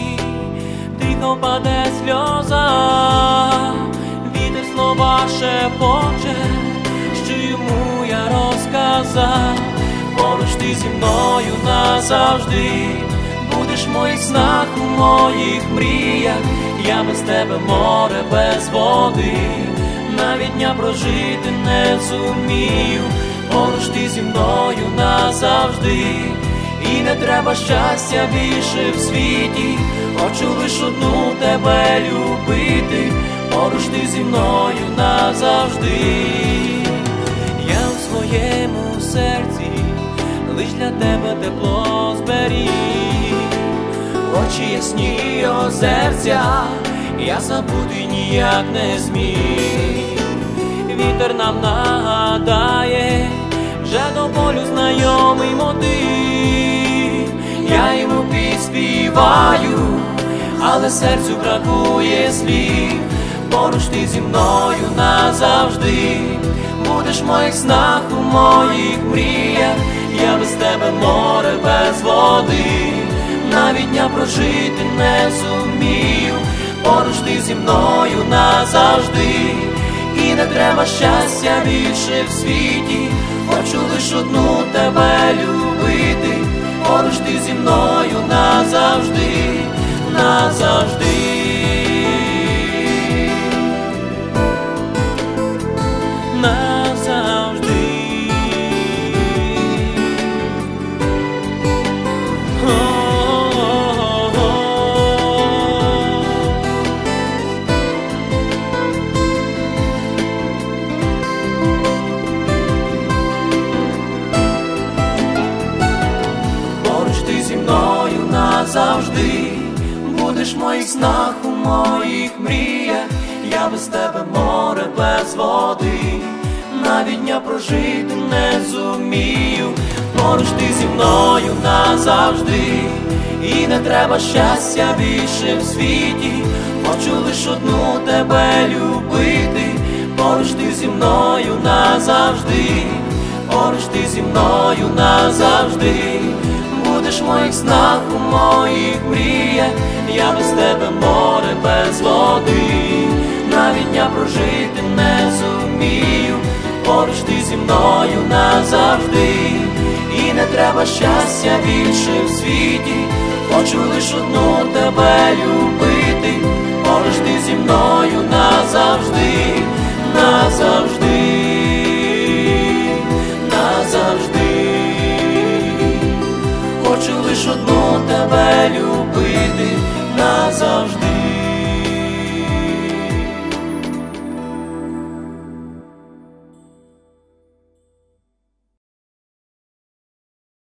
тихо впаде сльоза, вітер слова шепоче, що йому я розказав. Поруч ти зі мною назавжди, будеш в моїх снах, у моїх мріях. Я без тебе море без води, навіть дня прожити не зумію. Поруч ти зі мною назавжди, і не треба щастя більше в світі, хочу лиш одну тебе любити. Поруч ти зі мною назавжди. Я у своєму серці лиш для тебе тепло зберіг, очі ясні озерця, я забути ніяк не зміг. Вітер нам нагадає вже до болю знайомий мотив. Я йому підспіваю, але серцю бракує слів. Поруч ти зі мною назавжди, будеш в моїх снах, у моїх мріях. Я без тебе море без води, навіть дня прожити не зумію. Поруч ти зі мною назавжди, і не треба щастя більше в світі, хочу лиш одну тебе любити. Поруч ти зі мною назавжди, назавжди. Назавжди. Поруч ти зі мною назавжди, будеш в моїх снах, у моїх мріях. Я без тебе море без води, навіть дня прожити не зумію. Поруч ти зі мною назавжди, і не треба щастя більше в світі, хочу лиш одну тебе любити. Поруч ти зі мною назавжди, поруч ти зі мною назавжди, будеш в моїх снах, у моїх мріях. Я без тебе море без води, навіть дня прожити не зумію. Поруч ти зі мною назавжди, і не треба щастя більше в світі, хочу лиш одну тебе любити. Поруч ти зі мною